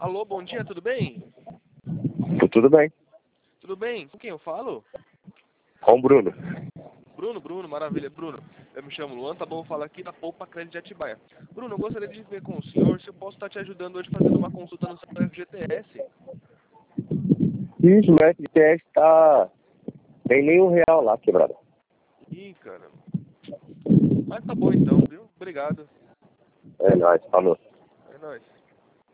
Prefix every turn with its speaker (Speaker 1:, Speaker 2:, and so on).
Speaker 1: Alô, bom dia, tudo bem?
Speaker 2: Tudo bem.
Speaker 1: Tudo bem? Com quem eu falo?
Speaker 2: Com o Bruno.
Speaker 1: Bruno, maravilha. Bruno, eu me chamo Luan, tá bom? Eu falo aqui da Poupa Crédito de Atibaia. Bruno, eu gostaria de ver com o senhor se eu posso estar te ajudando hoje fazendo uma consulta no seu FGTS.
Speaker 2: Isso, o FTS tá... Tem nem R$ 1 lá quebrado.
Speaker 1: Ih, cara. Mas tá bom então, viu? Obrigado.
Speaker 2: É nóis, falou.
Speaker 1: É nóis.